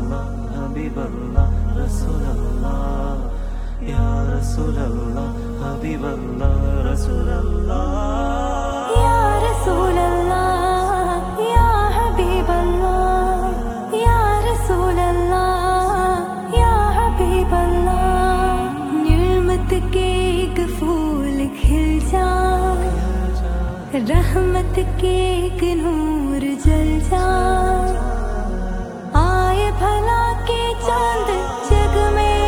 Rasulallah, Habiballah, Rasulallah, Ya Rasulallah, Habiballah, Rasulallah, Ya Rasulallah, Ya Habiballah, Ya Rasulallah, Ya Habiballah. निर्मत के एक फूल खिल जा, रहमत के एक नूर जल जा, आए भला के चांद जग में,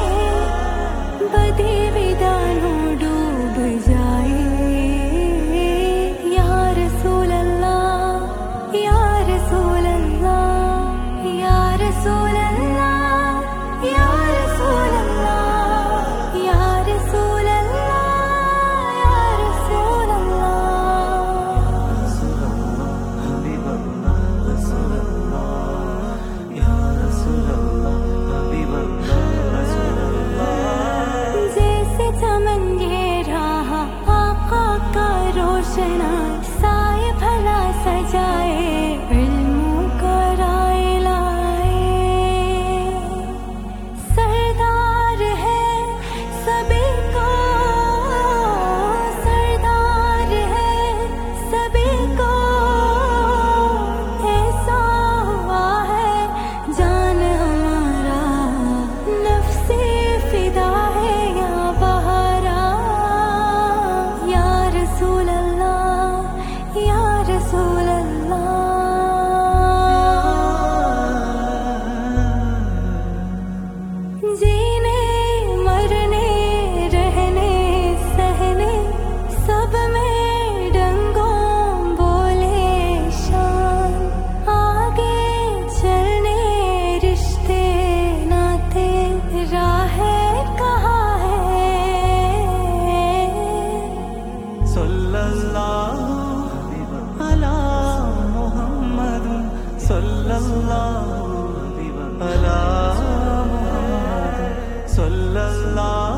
बदी विदानों डूब जाए। या रसूल अल्लाह, या रसूल अल्लाह, या रसूल अल्लाह, या रसूल अल्लाह, या रसूल अल्लाह, या रसूल साए भला सजाए, इल्मों का राय लाए। सरदार है सभी को, सरदार है सभी को, ऐसा हुआ है जान हमारा, नफ्से फिदा है या बहारा। या रसूल या रसूल अल्लाह। जीने मरने रहने सहने सब में डंगों बोले शान, आगे चलने रिश्ते नाते राह कहाँ है। सल्लल्लाहु अला मुहम्मद, सल्लल्लाहु अला मुहम्मद, सल्लल्लाहु